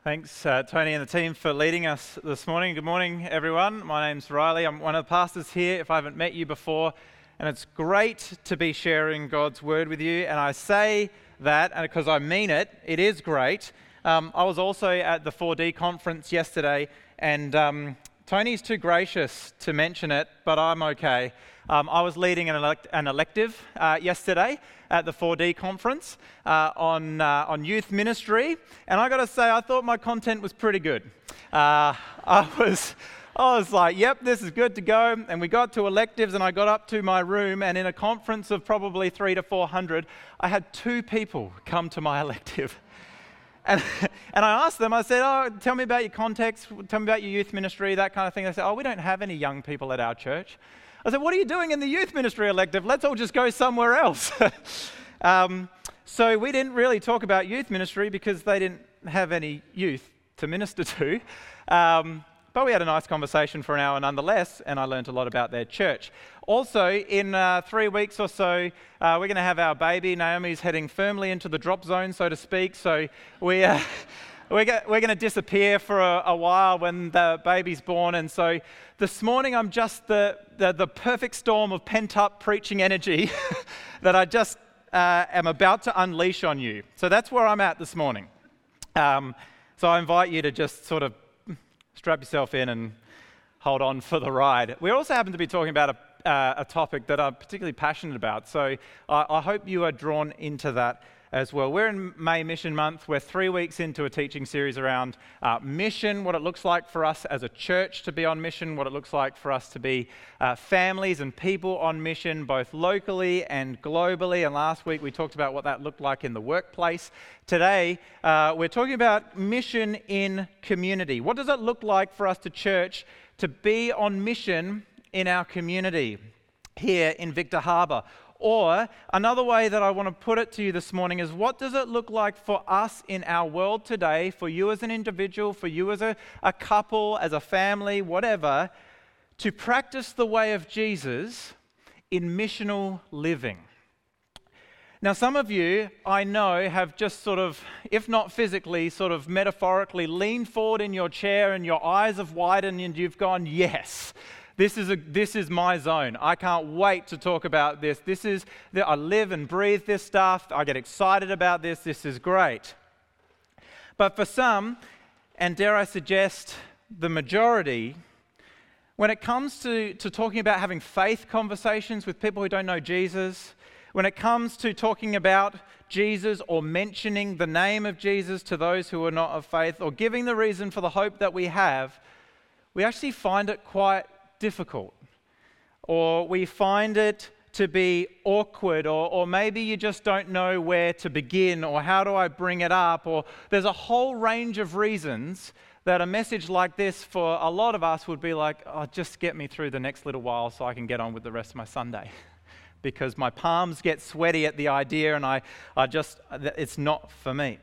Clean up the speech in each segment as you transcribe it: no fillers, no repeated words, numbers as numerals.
Thanks, Tony and the team, for leading us this morning. Good morning, everyone. My name's Riley. I'm one of the pastors here, if I haven't met you before, and it's great to be sharing God's Word with you. And I say that because I mean it. It is great. I was also at the 4D conference yesterday, and Tony's too gracious to mention it, but I'm okay. I was leading an elective yesterday at the 4D conference on youth ministry, and I got to say, I thought my content was pretty good. I was like, yep, this is good to go. And we got to electives, and I got up to my room, and in a conference of probably 300 to 400, I had 2 people come to my elective. And I asked them, I said, tell me about your context, tell me about your youth ministry, that kind of thing. They said, we don't have any young people at our church. I said, what are you doing in the youth ministry elective? Let's all just go somewhere else. So we didn't really talk about youth ministry because they didn't have any youth to minister to. But we had a nice conversation for an hour nonetheless, and I learned a lot about their church. Also, in 3 weeks or so, we're going to have our baby. Naomi's heading firmly into the drop zone, so to speak. So we're going to disappear for a while when the baby's born. And so this morning, I'm just the perfect storm of pent-up preaching energy that I just am about to unleash on you. So that's where I'm at this morning. So I invite you to just sort of strap yourself in and hold on for the ride. We also happen to be talking about a topic that I'm particularly passionate about, so I hope you are drawn into that as well. We're in May Mission Month. We're 3 weeks into a teaching series around mission, what it looks like for us as a church to be on mission, what it looks like for us to be families and people on mission, both locally and globally. And last week we talked about what that looked like in the workplace. Today we're talking about mission in community. What does it look like for us to church to be on mission in our community here in Victor Harbor? Or another way that I want to put it to you this morning is, what does it look like for us in our world today, for you as an individual, for you as a couple, as a family, whatever, to practice the way of Jesus in missional living? Now, some of you, I know, have just sort of, if not physically, sort of metaphorically leaned forward in your chair and your eyes have widened and you've gone, yes. This is my zone. I can't wait to talk about this. I live and breathe this stuff. I get excited about this. This is great. But for some, and dare I suggest the majority, when it comes to talking about having faith conversations with people who don't know Jesus, when it comes to talking about Jesus or mentioning the name of Jesus to those who are not of faith, or giving the reason for the hope that we have, we actually find it quite difficult, or we find it to be awkward, or maybe you just don't know where to begin, or how do I bring it up, or there's a whole range of reasons that a message like this for a lot of us would be like, just get me through the next little while so I can get on with the rest of my Sunday, because my palms get sweaty at the idea and it's not for me.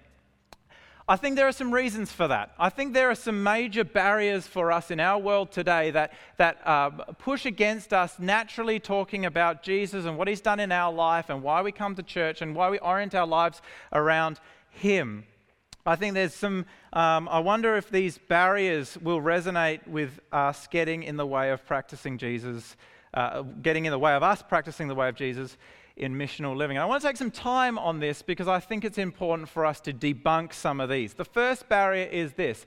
I think there are some reasons for that. I think there are some major barriers for us in our world today that push against us naturally talking about Jesus and what He's done in our life and why we come to church and why we orient our lives around Him. I think there's some, I wonder if these barriers will resonate with us getting in the way of practicing Jesus, getting in the way of us practicing the way of Jesus in missional living. I want to take some time on this because I think it's important for us to debunk some of these. The first barrier is this: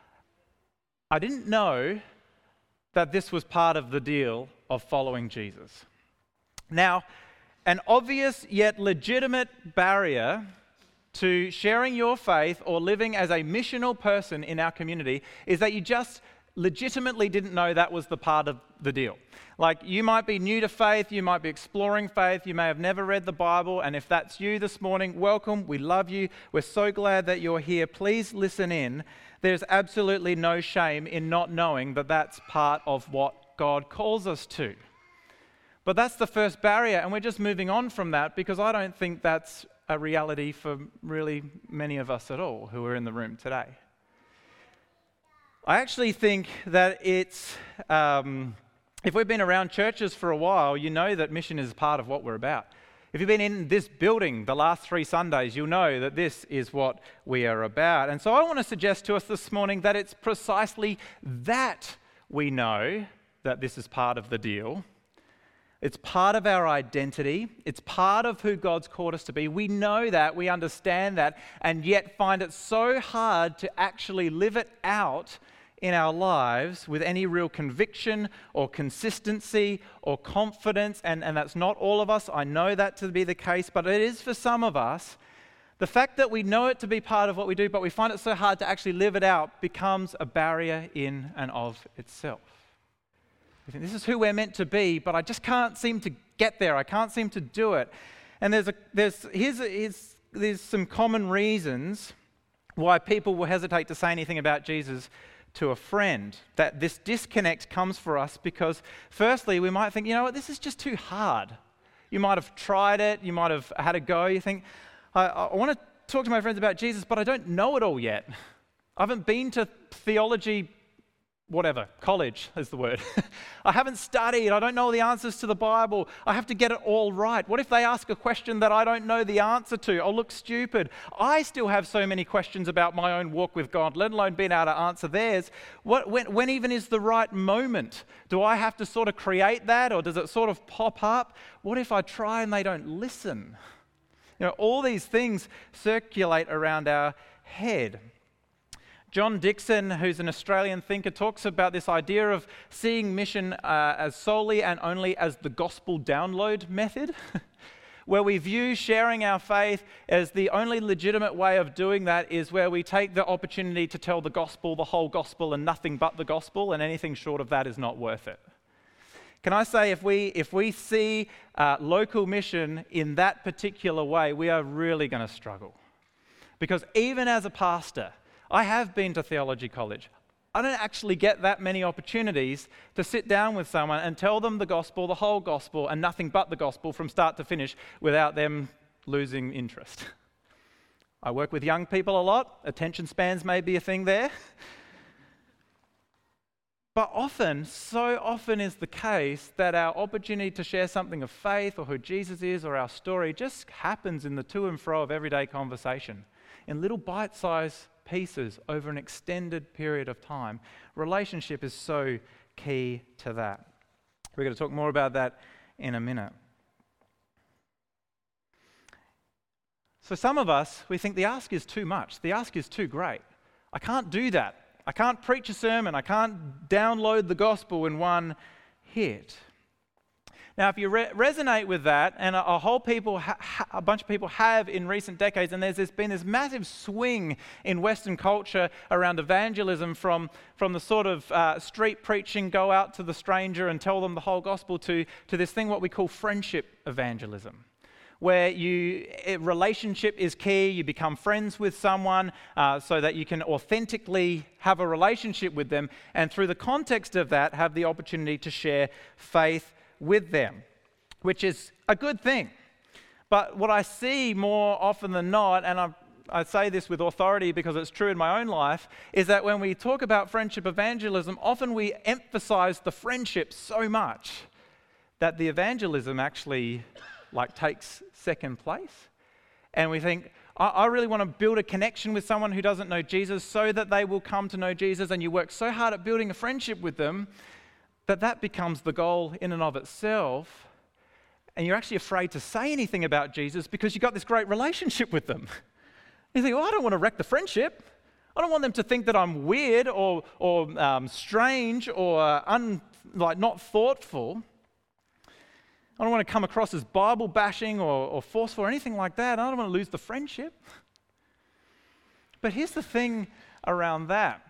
I didn't know that this was part of the deal of following Jesus. Now, an obvious yet legitimate barrier to sharing your faith or living as a missional person in our community is that you just legitimately didn't know that was the part of the deal. Like, you might be new to faith, you might be exploring faith, you may have never read the Bible, and if that's you this morning, welcome, we love you, we're so glad that you're here. Please listen in. There's absolutely no shame in not knowing that that's part of what God calls us to. But that's the first barrier, and we're just moving on from that because I don't think that's a reality for really many of us at all who are in the room today. I actually think that it's, if we've been around churches for a while, you know that mission is part of what we're about. If you've been in this building the last 3 Sundays, you'll know that this is what we are about. And so I want to suggest to us this morning that it's precisely that we know that this is part of the deal. It's part of our identity. It's part of who God's called us to be. We know that, we understand that, and yet find it so hard to actually live it out in our lives with any real conviction or consistency or confidence. And that's not all of us. I know that to be the case, but it is for some of us. The fact that we know it to be part of what we do, but we find it so hard to actually live it out, becomes a barrier in and of itself. We think this is who we're meant to be, but I just can't seem to get there. I can't seem to do it. And there's some common reasons why people will hesitate to say anything about Jesus to a friend. That this disconnect comes for us because, firstly, we might think, you know what, this is just too hard. You might have tried it. You might have had a go. You think, I want to talk to my friends about Jesus, but I don't know it all yet. I haven't been to theology college is the word. I haven't studied. I don't know the answers to the Bible. I have to get it all right. What if they ask a question that I don't know the answer to? I'll look stupid. I still have so many questions about my own walk with God, let alone being able to answer theirs. When even is the right moment? Do I have to sort of create that, or does it sort of pop up? What if I try and they don't listen? You know, all these things circulate around our head. John Dixon, who's an Australian thinker, talks about this idea of seeing mission as solely and only as the gospel download method, where we view sharing our faith as the only legitimate way of doing that is where we take the opportunity to tell the gospel, the whole gospel, and nothing but the gospel, and anything short of that is not worth it. Can I say, if we see local mission in that particular way, we are really going to struggle. Because even as a pastor, I have been to theology college. I don't actually get that many opportunities to sit down with someone and tell them the gospel, the whole gospel, and nothing but the gospel from start to finish without them losing interest. I work with young people a lot. Attention spans may be a thing there. But so often is the case that our opportunity to share something of faith or who Jesus is or our story just happens in the to and fro of everyday conversation, in little bite-sized pieces over an extended period of time. Relationship is so key to that. We're going to talk more about that in a minute. So some of us, we think the ask is too much. The ask is too great. I can't do that. I can't preach a sermon. I can't download the gospel in one hit. Now, if you resonate with that, and a bunch of people have in recent decades, and there's been this massive swing in Western culture around evangelism from the sort of street preaching, go out to the stranger and tell them the whole gospel, to this thing what we call friendship evangelism, where relationship is key. You become friends with someone so that you can authentically have a relationship with them, and through the context of that, have the opportunity to share faith with them, which is a good thing. But what I see more often than not, and I say this with authority because it's true in my own life, is that when we talk about friendship evangelism, often we emphasize the friendship so much that the evangelism actually takes second place. And we think, I really want to build a connection with someone who doesn't know Jesus so that they will come to know Jesus, and you work so hard at building a friendship with them that becomes the goal in and of itself, and you're actually afraid to say anything about Jesus because you've got this great relationship with them. You think, I don't want to wreck the friendship. I don't want them to think that I'm weird or strange or not thoughtful. I don't want to come across as Bible bashing or forceful or anything like that. I don't want to lose the friendship. But here's the thing around that.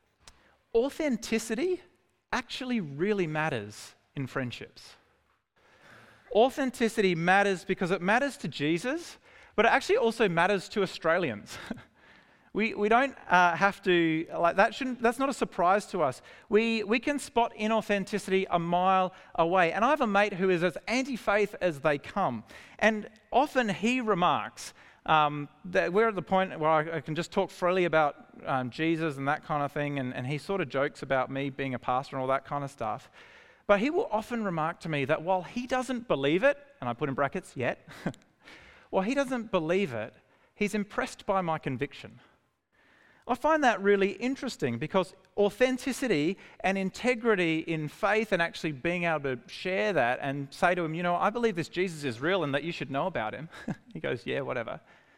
Authenticity actually really matters in friendships. Authenticity matters because it matters to Jesus, but it actually also matters to Australians. We don't have to, that's not a surprise to us. We can spot inauthenticity a mile away. And I have a mate who is as anti-faith as they come. And often he remarks that we're at the point where I can just talk freely about Jesus and that kind of thing, and he sort of jokes about me being a pastor and all that kind of stuff. But he will often remark to me that while he doesn't believe it, and I put in brackets, yet, well, he doesn't believe it. He's impressed by my conviction. I find that really interesting because authenticity and integrity in faith and actually being able to share that and say to him, I believe this Jesus is real and that you should know about him. He goes, yeah, whatever.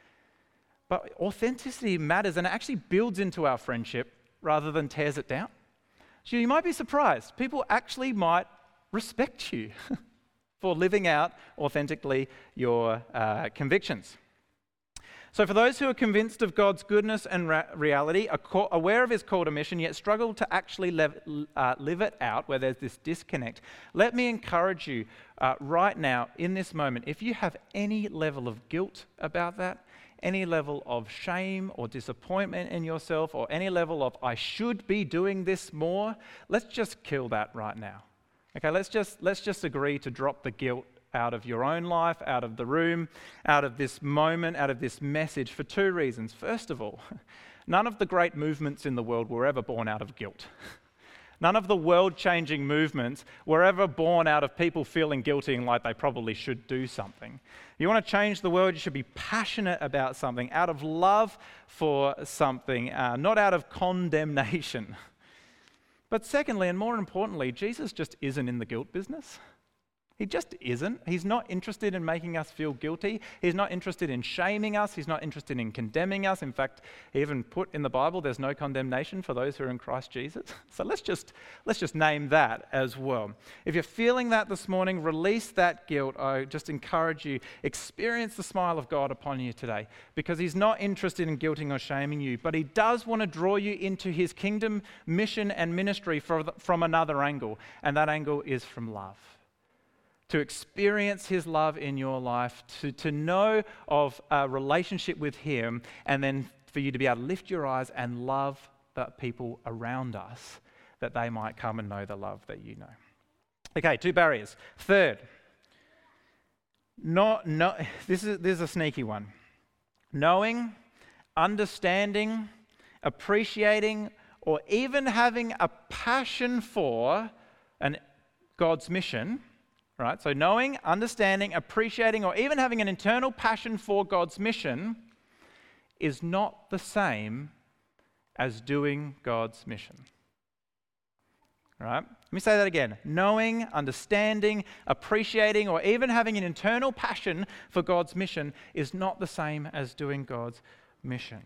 But authenticity matters and it actually builds into our friendship rather than tears it down. So you might be surprised. People actually might respect you for living out authentically your convictions. So for those who are convinced of God's goodness and reality, aware of his call to mission, yet struggle to actually live it out, where there's this disconnect, let me encourage you right now, in this moment, if you have any level of guilt about that, any level of shame or disappointment in yourself, or any level of, I should be doing this more, let's just kill that right now. Okay, let's just agree to drop the guilt out of your own life, out of the room, out of this moment, out of this message for two reasons. First of all, none of the great movements in the world were ever born out of guilt. None of the world-changing movements were ever born out of people feeling guilty and like they probably should do something. You want to change the world, you should be passionate about something, out of love for something, not out of condemnation. But secondly, and more importantly, Jesus just isn't in the guilt business. He just isn't. He's not interested in making us feel guilty. He's not interested in shaming us. He's not interested in condemning us. In fact, he even put in the Bible, there's no condemnation for those who are in Christ Jesus. So let's just name that as well. If you're feeling that this morning, release that guilt. I just encourage you, experience the smile of God upon you today, because he's not interested in guilting or shaming you, but he does want to draw you into his kingdom mission and ministry from another angle, and that angle is from love. To experience his love in your life, to know of a relationship with him, and then for you to be able to lift your eyes and love the people around us, that they might come and know the love that you know. Okay, 2 barriers. Third, this is a sneaky one. Knowing, understanding, appreciating, or even having a passion for God's mission. Right? So knowing, understanding, appreciating, or even having an internal passion for God's mission is not the same as doing God's mission. All right? Let me say that again. Knowing, understanding, appreciating, or even having an internal passion for God's mission is not the same as doing God's mission.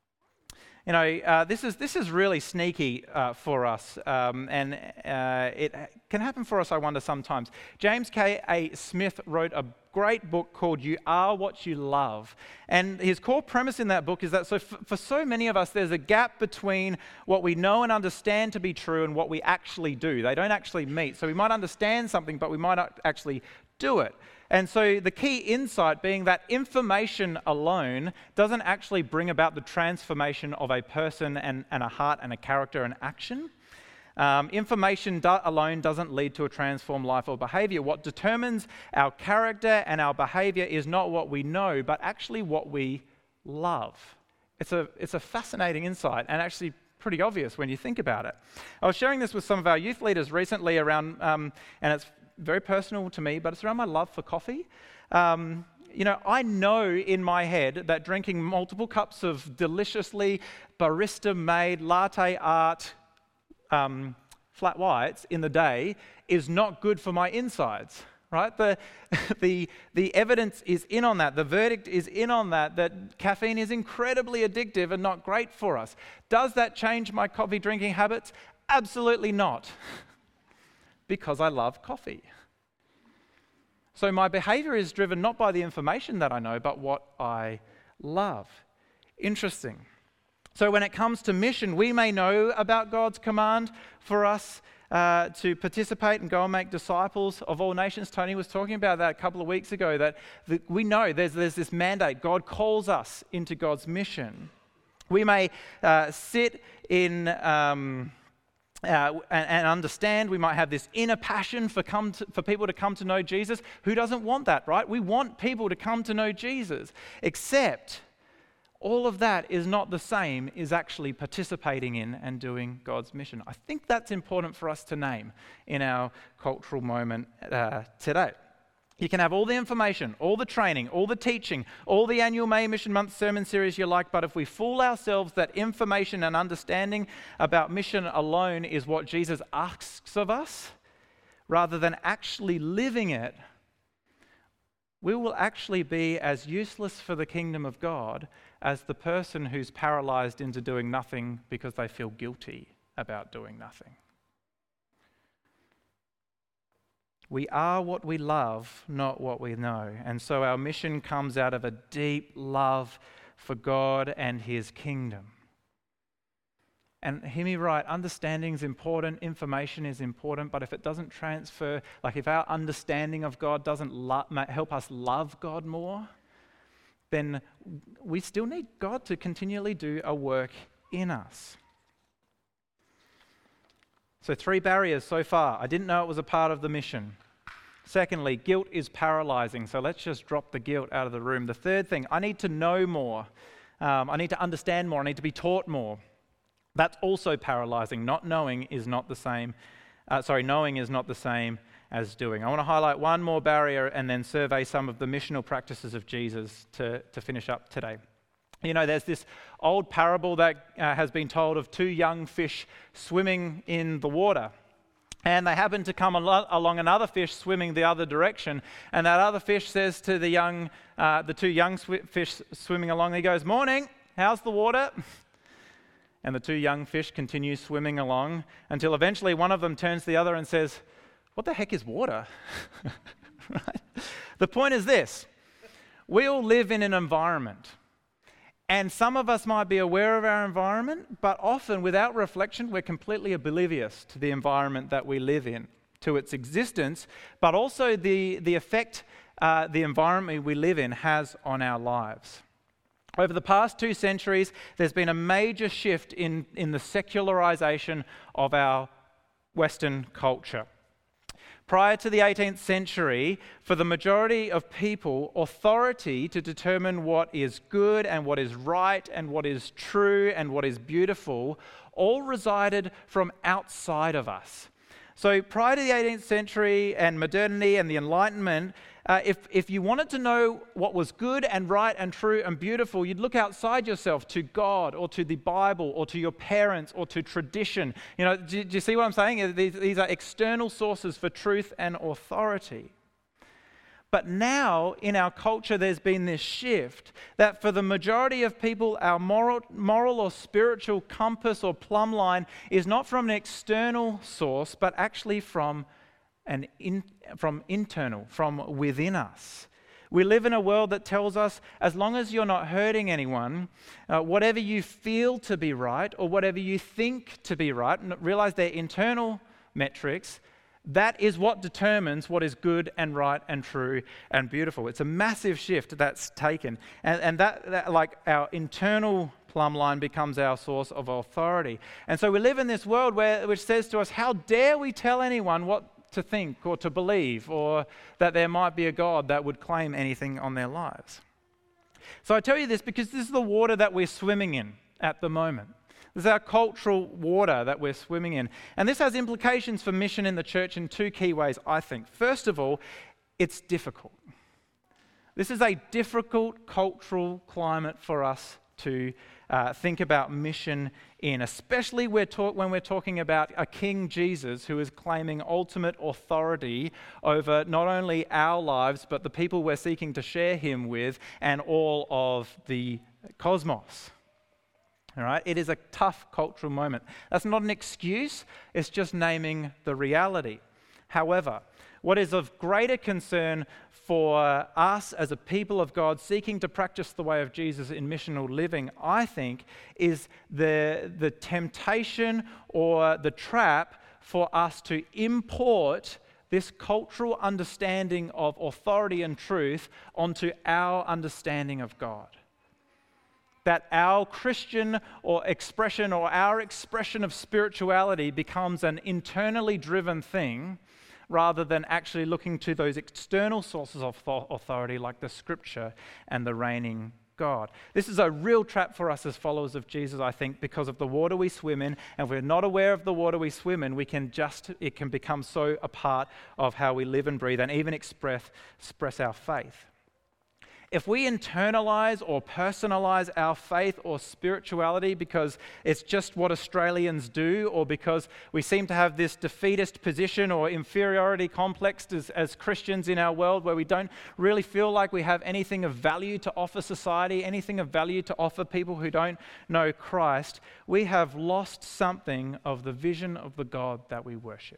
This is really sneaky for us, and it can happen for us, I wonder, sometimes. James K.A. Smith wrote a great book called You Are What You Love, and his core premise in that book is that for so many of us, there's a gap between what we know and understand to be true and what we actually do. They don't actually meet. So we might understand something, but we might not actually do it. And so the key insight being that information alone doesn't actually bring about the transformation of a person and a heart and a character and action. Information alone doesn't lead to a transformed life or behavior. What determines our character and our behavior is not what we know, but actually what we love. It's a fascinating insight and actually pretty obvious when you think about it. I was sharing this with some of our youth leaders recently around, and it's very personal to me, but it's around my love for coffee. I know in my head that drinking multiple cups of deliciously barista-made latte art flat whites in the day is not good for my insides, right? The evidence is in on that. The verdict is in on that caffeine is incredibly addictive and not great for us. Does that change my coffee drinking habits? Absolutely not. Because I love coffee. So my behavior is driven not by the information that I know, but what I love. Interesting. So when it comes to mission, we may know about God's command for us to participate and go and make disciples of all nations. Tony was talking about that a couple of weeks ago, that we know there's this mandate. God calls us into God's mission. We may sit in... and understand. We might have this inner passion for people to come to know Jesus. Who doesn't want that, right? We want people to come to know Jesus. Except all of that is not the same as actually participating in and doing God's mission. I think that's important for us to name in our cultural moment today. You can have all the information, all the training, all the teaching, all the annual May Mission Month sermon series you like, but if we fool ourselves that information and understanding about mission alone is what Jesus asks of us, rather than actually living it, we will actually be as useless for the kingdom of God as the person who's paralyzed into doing nothing because they feel guilty about doing nothing. We are what we love, not what we know. And so our mission comes out of a deep love for God and His kingdom. And hear me right, understanding is important, information is important, but if it doesn't transfer, like if our understanding of God doesn't help us love God more, then we still need God to continually do a work in us. So 3 barriers so far. I didn't know it was a part of the mission. Secondly, guilt is paralyzing. So let's just drop the guilt out of the room. The third thing, I need to know more. I need to understand more. I need to be taught more. That's also paralyzing. Knowing is not the same as doing. I want to highlight one more barrier and then survey some of the missional practices of Jesus to finish up today. You know, there's this old parable that has been told of 2 young fish swimming in the water. And they happen to come along another fish swimming the other direction. And that other fish says to the 2 young fish swimming along, he goes, "Morning, how's the water?" And the 2 young fish continue swimming along until eventually one of them turns to the other and says, "What the heck is water?" Right? The point is this: we all live in an environment. And some of us might be aware of our environment, but often without reflection, we're completely oblivious to the environment that we live in, to its existence, but also the effect the environment we live in has on our lives. Over the past 2 centuries, there's been a major shift in the secularization of our Western culture. Prior to the 18th century, for the majority of people, authority to determine what is good and what is right and what is true and what is beautiful all resided from outside of us. So prior to the 18th century and modernity and the Enlightenment, if you wanted to know what was good and right and true and beautiful, you'd look outside yourself to God or to the Bible or to your parents or to tradition. You know, do you see what I'm saying? These are external sources for truth and authority. But now, in our culture, there's been this shift that for the majority of people, our moral or spiritual compass or plumb line is not from an external source, but actually from internal, from within us. We live in a world that tells us, as long as you're not hurting anyone, whatever you feel to be right or whatever you think to be right, and realize they're internal metrics, that is what determines what is good and right and true and beautiful. It's a massive shift that's taken. And that like our internal plumb line becomes our source of authority. And so we live in this world which says to us, how dare we tell anyone what to think or to believe, or that there might be a God that would claim anything on their lives. So I tell you this because this is the water that we're swimming in at the moment. This is our cultural water that we're swimming in. And this has implications for mission in the church in 2 key ways, I think. First of all, it's difficult. This is a difficult cultural climate for us to think about mission in, especially when we're talking about a King Jesus who is claiming ultimate authority over not only our lives, but the people we're seeking to share him with and all of the cosmos. All right, it is a tough cultural moment. That's not an excuse, it's just naming the reality. However, what is of greater concern for us as a people of God seeking to practice the way of Jesus in missional living, I think, is the temptation or the trap for us to import this cultural understanding of authority and truth onto our understanding of God. That our Christian or our expression of spirituality becomes an internally driven thing rather than actually looking to those external sources of authority like the Scripture and the reigning God. This is a real trap for us as followers of Jesus, I think, because of the water we swim in. And if we're not aware of the water we swim in, it can become so a part of how we live and breathe and even express our faith. If we internalize or personalize our faith or spirituality because it's just what Australians do, or because we seem to have this defeatist position or inferiority complex as Christians in our world, where we don't really feel like we have anything of value to offer society, anything of value to offer people who don't know Christ, we have lost something of the vision of the God that we worship.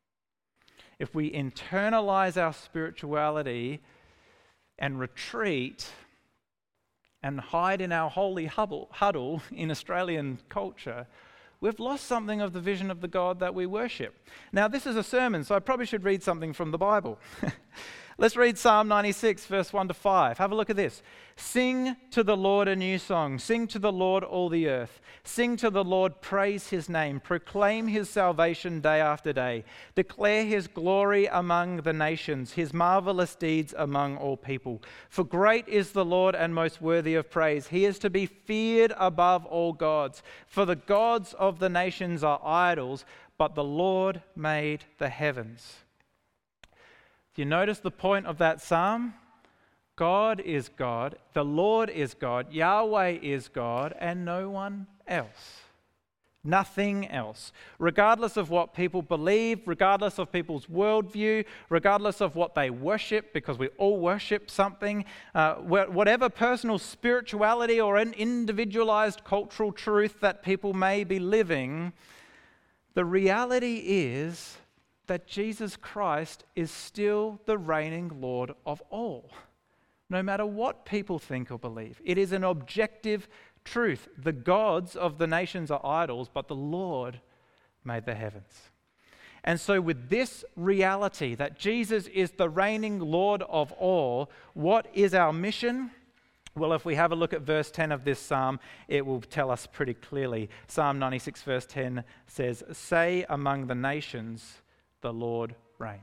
If we internalize our spirituality and retreat and hide in our holy huddle in Australian culture, we've lost something of the vision of the God that we worship. Now, this is a sermon, so I probably should read something from the Bible. Let's read Psalm 96, verse 1 to 5. Have a look at this. Sing to the Lord a new song. Sing to the Lord all the earth. Sing to the Lord, praise his name. Proclaim his salvation day after day. Declare his glory among the nations, his marvelous deeds among all people. For great is the Lord and most worthy of praise. He is to be feared above all gods. For the gods of the nations are idols, but the Lord made the heavens. Do you notice the point of that psalm? God is God, the Lord is God, Yahweh is God, and no one else. Nothing else. Regardless of what people believe, regardless of people's worldview, regardless of what they worship, because we all worship something, whatever personal spirituality or an individualized cultural truth that people may be living, the reality is that Jesus Christ is still the reigning Lord of all, no matter what people think or believe. It is an objective truth. The gods of the nations are idols, but the Lord made the heavens. And so with this reality that Jesus is the reigning Lord of all, what is our mission? Well, if we have a look at verse 10 of this psalm, it will tell us pretty clearly. Psalm 96 verse 10 says, "Say among the nations, the Lord reigns."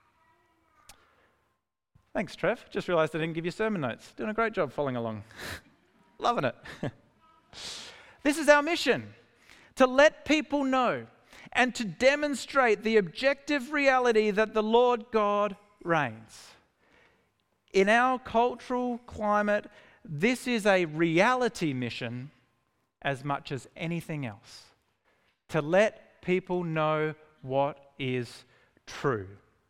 Thanks, Trev. Just realized I didn't give you sermon notes. Doing a great job following along. Loving it. This is our mission, to let people know and to demonstrate the objective reality that the Lord God reigns. In our cultural climate, this is a reality mission as much as anything else, to let people know what is true,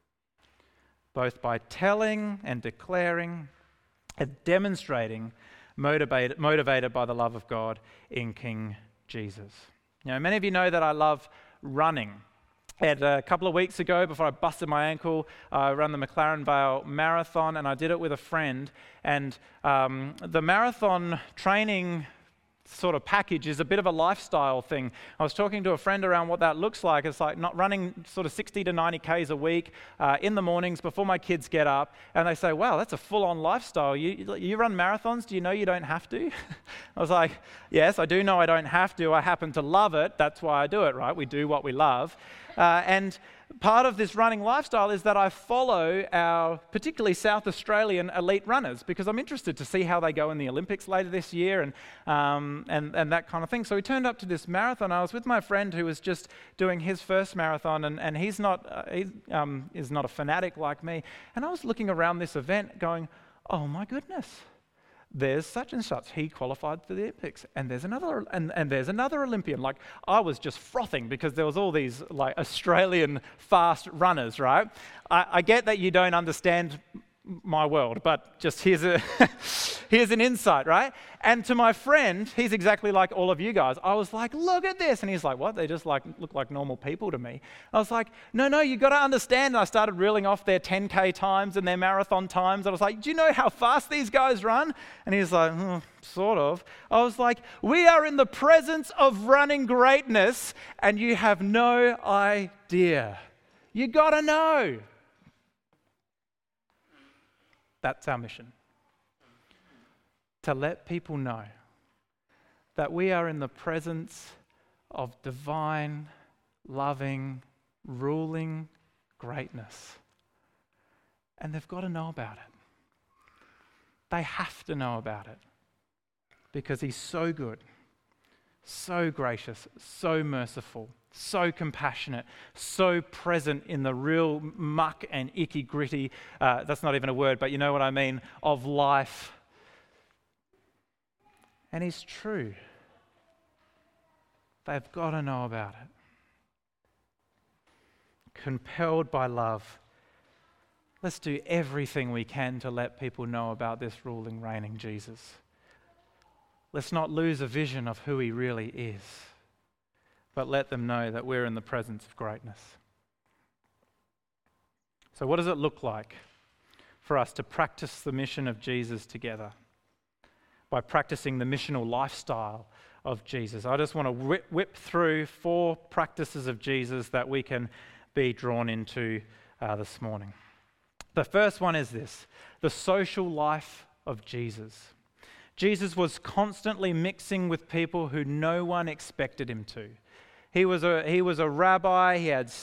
both by telling and declaring and demonstrating, motivated by the love of God in King Jesus. You know, many of you know that I love running. And a couple of weeks ago, before I busted my ankle, I ran the McLaren Vale Marathon, and I did it with a friend. And the marathon training sort of package is a bit of a lifestyle thing. I was talking to a friend around what that looks like. It's like not running sort of 60 to 90 Ks a week in the mornings before my kids get up, and they say, "Wow, that's a full-on lifestyle. You run marathons? Do you know you don't have to?" I was like, "Yes, I do know I don't have to. I happen to love it. That's why I do it, right? We do what we love." And part of this running lifestyle is that I follow our particularly South Australian elite runners, because I'm interested to see how they go in the Olympics later this year and that kind of thing. So we turned up to this marathon. I was with my friend who was just doing his first marathon, and he's not is not a fanatic like me. And I was looking around this event going, "Oh my goodness. There's such and such. He qualified for the Olympics, and there's another, and there's another Olympian." Like, I was just frothing because there was all these like Australian fast runners, right? I get that you don't understand my world, but just here's an insight, right? And to my friend, he's exactly like all of you guys. I was like, "Look at this," and he's like, "What? They just like look like normal people to me." I was like, No, you got to understand. And I started reeling off their 10K times and their marathon times. I was like, "Do you know how fast these guys run?" And he's like, "Sort of." I was like, "We are in the presence of running greatness, and you have no idea. You got to know." That's our mission. To let people know that we are in the presence of divine, loving, ruling greatness. And they've got to know about it. They have to know about it. because he's so good, so gracious, so merciful, so compassionate, so present in the real muck and icky gritty, that's not even a word, but you know what I mean, of life. And he's true. They've got to know about it. Compelled by love, let's do everything we can to let people know about this ruling, reigning Jesus. Let's not lose a vision of who he really is, but let them know that we're in the presence of greatness. So what does it look like for us to practice the mission of Jesus together? By practicing the missional lifestyle of Jesus. I just want to whip through 4 practices of Jesus that we can be drawn into this morning. The first one is this: the social life of Jesus. Jesus was constantly mixing with people who no one expected him to. He was a rabbi. He had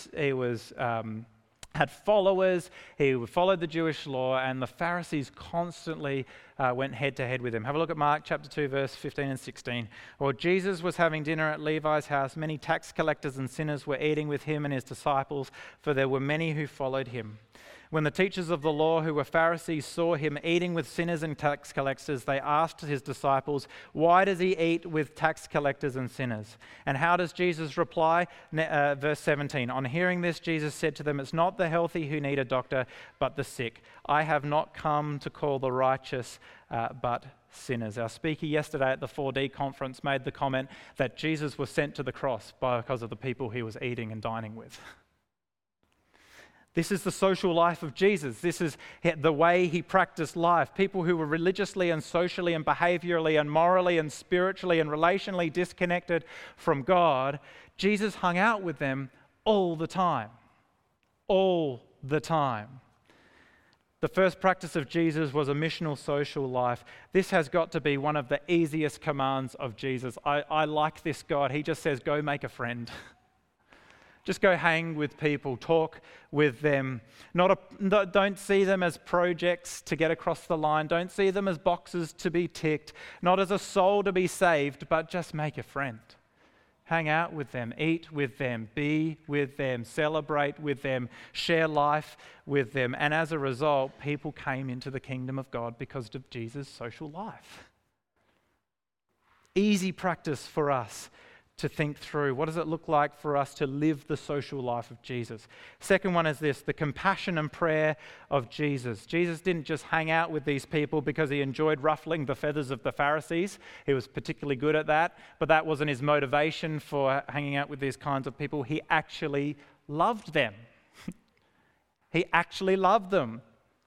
followers. He followed the Jewish law, and the Pharisees constantly went head to head with him. Have a look at Mark chapter 2, verse 15 and 16. While Jesus was having dinner at Levi's house, many tax collectors and sinners were eating with him and his disciples, for there were many who followed him. When the teachers of the law, who were Pharisees, saw him eating with sinners and tax collectors, they asked his disciples, "Why does he eat with tax collectors and sinners?" And how does Jesus reply? Verse 17, on hearing this, Jesus said to them, "It's not the healthy who need a doctor, but the sick. I have not come to call the righteous, but sinners." Our speaker yesterday at the 4D conference made the comment that Jesus was sent to the cross because of the people he was eating and dining with. This is the social life of Jesus. This is the way he practiced life. People who were religiously and socially and behaviorally and morally and spiritually and relationally disconnected from God, Jesus hung out with them all the time. All the time. The first practice of Jesus was a missional social life. This has got to be one of the easiest commands of Jesus. I like this God. He just says, go make a friend. Just go hang with people, talk with them. Don't see them as projects to get across the line. Don't see them as boxes to be ticked. Not as a soul to be saved, but just make a friend. Hang out with them, eat with them, be with them, celebrate with them, share life with them. And as a result, people came into the kingdom of God because of Jesus' social life. Easy practice for us to think through. What does it look like for us to live the social life of Jesus? Second one is this: the compassion and prayer of Jesus. Jesus didn't just hang out with these people because he enjoyed ruffling the feathers of the Pharisees. He was particularly good at that, but that wasn't his motivation for hanging out with these kinds of people. He actually loved them. He actually loved them.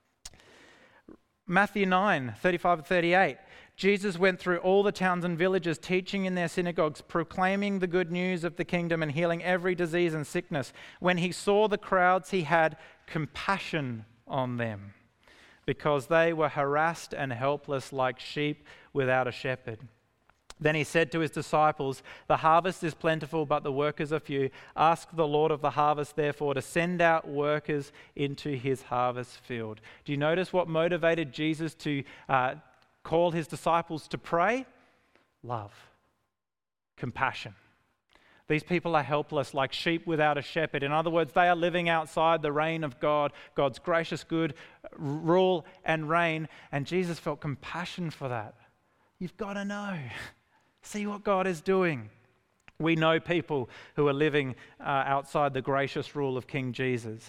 Matthew 9, 35 and 38. Jesus went through all the towns and villages, teaching in their synagogues, proclaiming the good news of the kingdom and healing every disease and sickness. When he saw the crowds, he had compassion on them because they were harassed and helpless like sheep without a shepherd. Then he said to his disciples, "The harvest is plentiful, but the workers are few. Ask the Lord of the harvest, therefore, to send out workers into his harvest field." Do you notice what motivated Jesus to call his disciples to pray? Love, compassion. These people are helpless like sheep without a shepherd. In other words, they are living outside the reign of God, God's gracious good rule and reign, and Jesus felt compassion for that. You've got to know. See what God is doing. We know people who are living outside the gracious rule of King Jesus.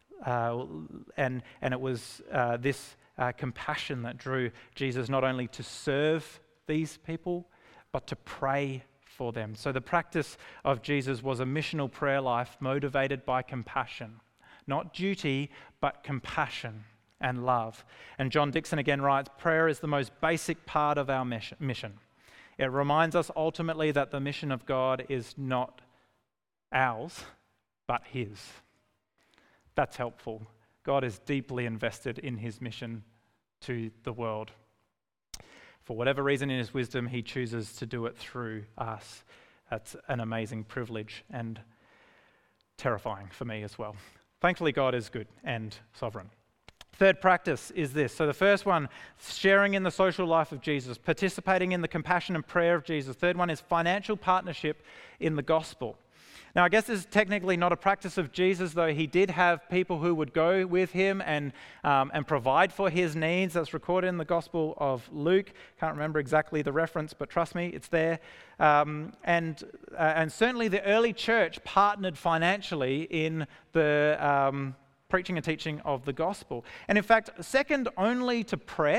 And it was this compassion that drew Jesus not only to serve these people, but to pray for them. So the practice of Jesus was a missional prayer life motivated by compassion. Not duty, but compassion and love. And John Dixon again writes, prayer is the most basic part of our mission. It reminds us ultimately that the mission of God is not ours, but his. That's helpful. God is deeply invested in his mission to the world. For whatever reason in his wisdom, he chooses to do it through us. That's an amazing privilege and terrifying for me as well. Thankfully, God is good and sovereign. Third practice is this. So the first one, sharing in the social life of Jesus, participating in the compassion and prayer of Jesus. Third one is financial partnership in the gospel. Now, I guess this is technically not a practice of Jesus, though he did have people who would go with him and provide for his needs. That's recorded in the Gospel of Luke. Can't remember exactly the reference, but trust me, it's there. And certainly the early church partnered financially in the preaching and teaching of the gospel. And in fact, second only to prayer,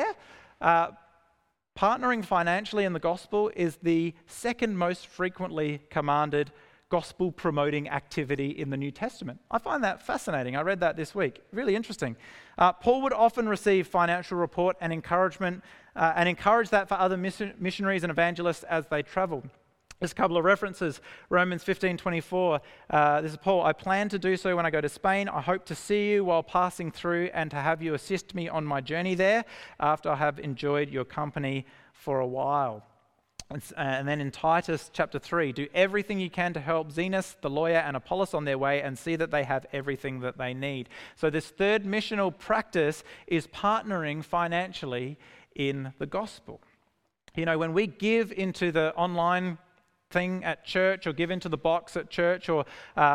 partnering financially in the gospel is the second most frequently commanded gospel promoting activity in the New Testament. I find that fascinating. I read that this week. Really interesting. Paul would often receive financial report and encouragement and encourage that for other missionaries and evangelists as they traveled. There's a couple of references. Romans 15:24. This is Paul. I plan to do so when I go to Spain. I hope to see you while passing through and to have you assist me on my journey there after I have enjoyed your company for a while. And then in Titus chapter 3, do everything you can to help Zenas, the lawyer, and Apollos on their way and see that they have everything that they need. So this third missional practice is partnering financially in the gospel. You know, when we give into the online thing at church or give into the box at church or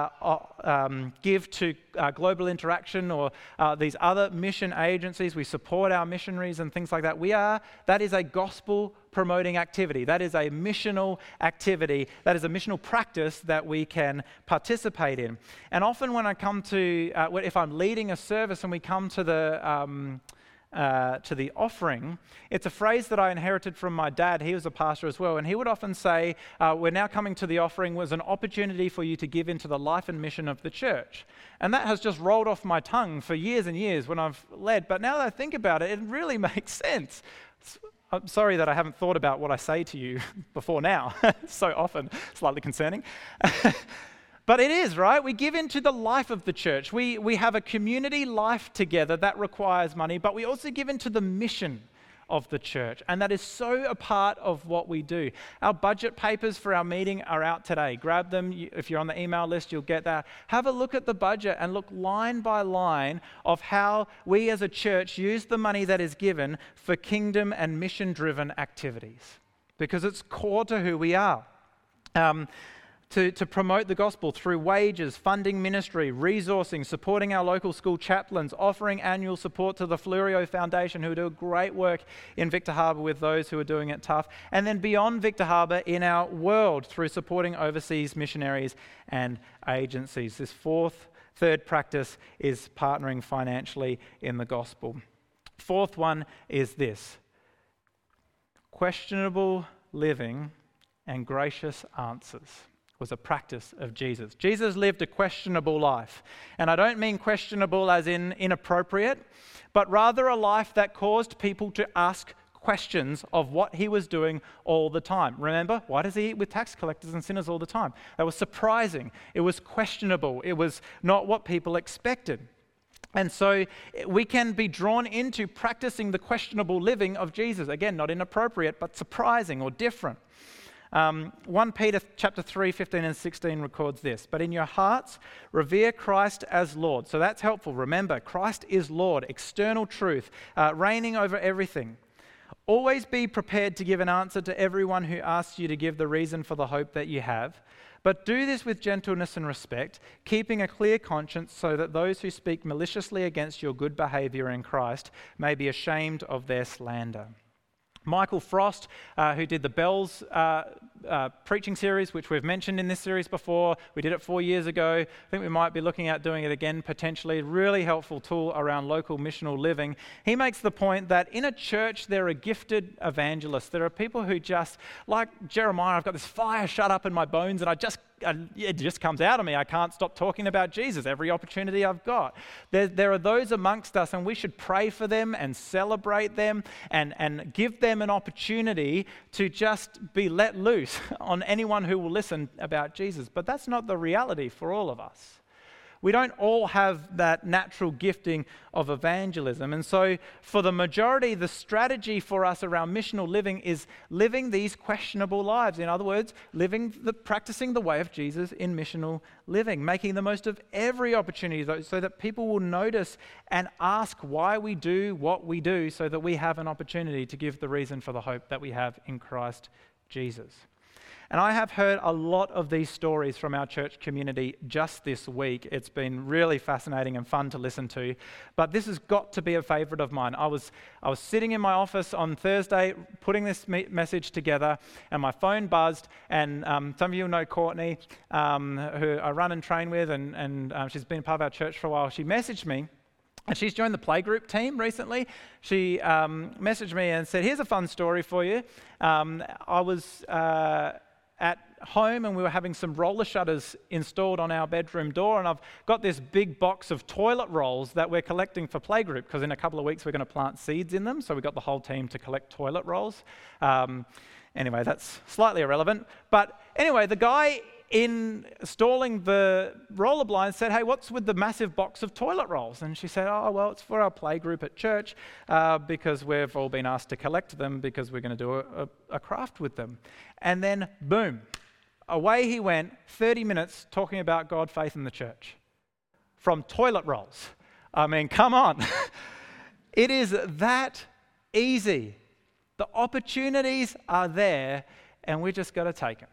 give to Global Interaction or these other mission agencies, we support our missionaries and things like that. That is a gospel promoting activity. That is a missional activity. That is a missional practice that we can participate in. And often when I come to, if I'm leading a service and we come to the offering, it's a phrase that I inherited from my dad. He was a pastor as well, and he would often say, we're now coming to the offering was an opportunity for you to give into the life and mission of the church. And that has just rolled off my tongue for years and years when I've led, but now that I think about it, it really makes sense. I'm sorry that I haven't thought about what I say to you before now. So often, slightly concerning. But it is, right? We give into the life of the church. We have a community life together that requires money, but we also give into the mission of the church. And that is so a part of what we do. Our budget papers for our meeting are out today. Grab them. If you're on the email list, you'll get that. Have a look at the budget and look line by line of how we as a church use the money that is given for kingdom and mission-driven activities, because it's core to who we are. To promote the gospel through wages, funding ministry, resourcing, supporting our local school chaplains, offering annual support to the Florio Foundation, who do great work in Victor Harbor with those who are doing it tough, and then beyond Victor Harbor in our world through supporting overseas missionaries and agencies. This third practice is partnering financially in the gospel. Fourth one is this: questionable living and gracious answers was a practice of Jesus. Jesus lived a questionable life. And I don't mean questionable as in inappropriate, but rather a life that caused people to ask questions of what he was doing all the time. Remember, why does he eat with tax collectors and sinners all the time? That was surprising. It was questionable. It was not what people expected. And so we can be drawn into practicing the questionable living of Jesus. Again, not inappropriate, but surprising or different. 1 Peter chapter 3, 15 and 16 records this: but in your hearts, revere Christ as Lord. So that's helpful. Remember, Christ is Lord, external truth, reigning over everything. Always be prepared to give an answer to everyone who asks you to give the reason for the hope that you have. But do this with gentleness and respect, keeping a clear conscience, so that those who speak maliciously against your good behavior in Christ may be ashamed of their slander. Michael Frost, who did the Bells preaching series, which we've mentioned in this series before. We did it 4 years ago. I think we might be looking at doing it again potentially. Really helpful tool around local missional living. He makes the point that in a church there are gifted evangelists. There are people who just, like Jeremiah, I've got this fire shut up in my bones and it just comes out of me. I can't stop talking about Jesus every opportunity I've got. There are those amongst us, and we should pray for them and celebrate them and give them an opportunity to just be let loose on anyone who will listen about Jesus. But that's not the reality for all of us. We don't all have that natural gifting of evangelism. And so for the majority, the strategy for us around missional living is living these questionable lives. In other words, practicing the way of Jesus in missional living, making the most of every opportunity so that people will notice and ask why we do what we do, so that we have an opportunity to give the reason for the hope that we have in Christ Jesus. And I have heard a lot of these stories from our church community just this week. It's been really fascinating and fun to listen to. But this has got to be a favorite of mine. I was sitting in my office on Thursday putting this message together, and my phone buzzed. And some of you know Courtney, who I run and train with, and she's been part of our church for a while. She messaged me. And she's joined the playgroup team recently. She messaged me and said, here's a fun story for you. I was at home and we were having some roller shutters installed on our bedroom door, and I've got this big box of toilet rolls that we're collecting for playgroup, because in a couple of weeks we're going to plant seeds in them, so we got the whole team to collect toilet rolls. Anyway, that's slightly irrelevant. But anyway, the guy installing the roller blinds said, hey, what's with the massive box of toilet rolls? And she said, oh, well, it's for our play group at church, because we've all been asked to collect them because we're going to do a craft with them. And then, boom, away he went, 30 minutes talking about God, faith, and the church. From toilet rolls. I mean, come on. It is that easy. The opportunities are there, and we just got to take them.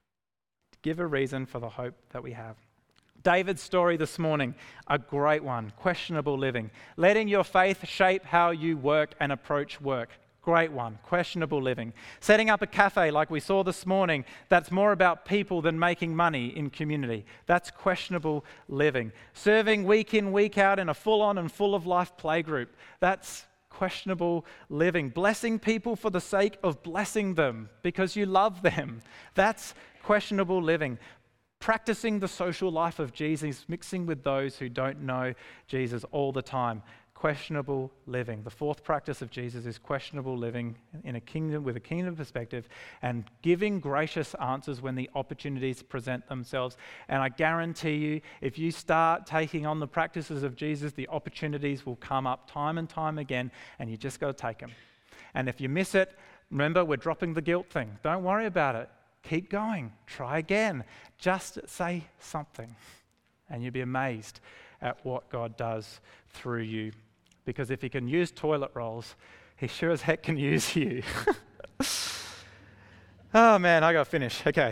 Give a reason for the hope that we have. David's story this morning, a great one. Questionable living. Letting your faith shape how you work and approach work. Great one. Questionable living. Setting up a cafe like we saw this morning, that's more about people than making money in community. That's questionable living. Serving week in, week out in a full-on and full-of-life playgroup. That's questionable living. Blessing people for the sake of blessing them because you love them. That's questionable living. Practicing the social life of Jesus, mixing with those who don't know Jesus all the time. Questionable living. The fourth practice of Jesus is questionable living in a kingdom with a kingdom perspective and giving gracious answers when the opportunities present themselves. And I guarantee you, if you start taking on the practices of Jesus, the opportunities will come up time and time again, and you just got to take them. And if you miss it, remember, we're dropping the guilt thing. Don't worry about it. Keep going. Try again. Just say something, and you'll be amazed at what God does through you. Because if he can use toilet rolls, he sure as heck can use you. Oh man, I got to finish. Okay.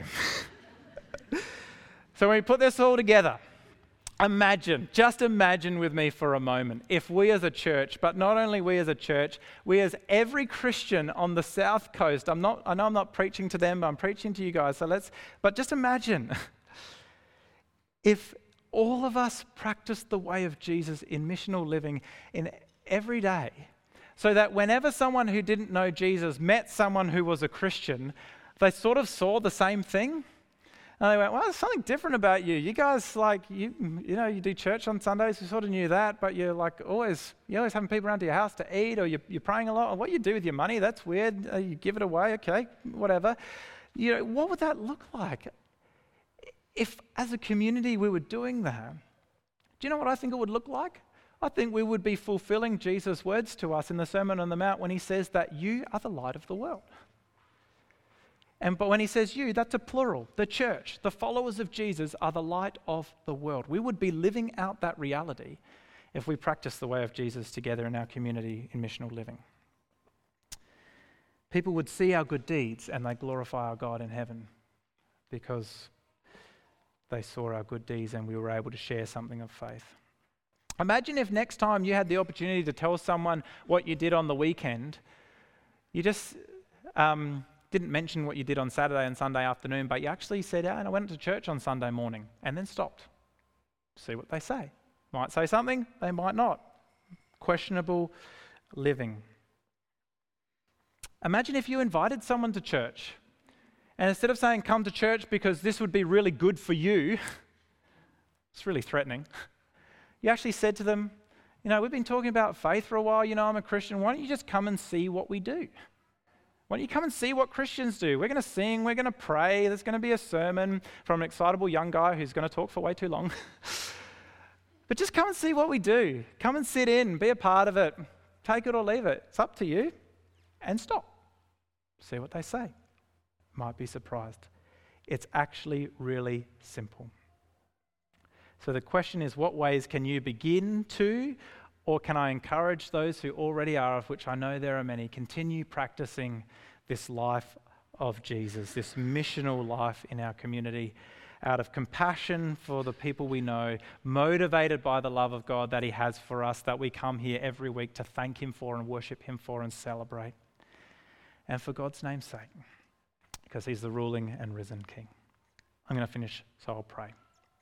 So when we put this all together, just imagine with me for a moment, if we as a church, but not only we as a church, we as every Christian on the South Coast, I know I'm not preaching to them, but I'm preaching to you guys, but just imagine if all of us practiced the way of Jesus in missional living in every day, so that whenever someone who didn't know Jesus met someone who was a Christian, they sort of saw the same thing. And they went, well, there's something different about you. You guys, you do church on Sundays. We sort of knew that, but you're always having people around to your house to eat, or you're praying a lot. Or what you do with your money, that's weird. You give it away, okay, whatever. What would that look like? If as a community we were doing that, do you know what I think it would look like? I think we would be fulfilling Jesus' words to us in the Sermon on the Mount when he says that you are the light of the world. But when he says you, that's a plural. The church, the followers of Jesus are the light of the world. We would be living out that reality if we practice the way of Jesus together in our community in missional living. People would see our good deeds and they glorify our God in heaven because they saw our good deeds and we were able to share something of faith. Imagine if next time you had the opportunity to tell someone what you did on the weekend, you just didn't mention what you did on Saturday and Sunday afternoon, but you actually said, and I went to church on Sunday morning, and then stopped. See what they say. Might say something, they might not. Questionable living. Imagine if you invited someone to church, and instead of saying, come to church because this would be really good for you, it's really threatening. You actually said to them, we've been talking about faith for a while, I'm a Christian, why don't you just come and see what we do? Why don't you come and see what Christians do? We're going to sing, we're going to pray, there's going to be a sermon from an excitable young guy who's going to talk for way too long. But just come and see what we do. Come and sit in, be a part of it. Take it or leave it. It's up to you. And stop. See what they say. Might be surprised. It's actually really simple. So the question is, what ways can you begin to, or can I encourage those who already are, of which I know there are many, continue practicing this life of Jesus, this missional life in our community, out of compassion for the people we know, motivated by the love of God that he has for us, that we come here every week to thank him for and worship him for and celebrate. And for God's name's sake, because he's the ruling and risen King. I'm going to finish, so I'll pray.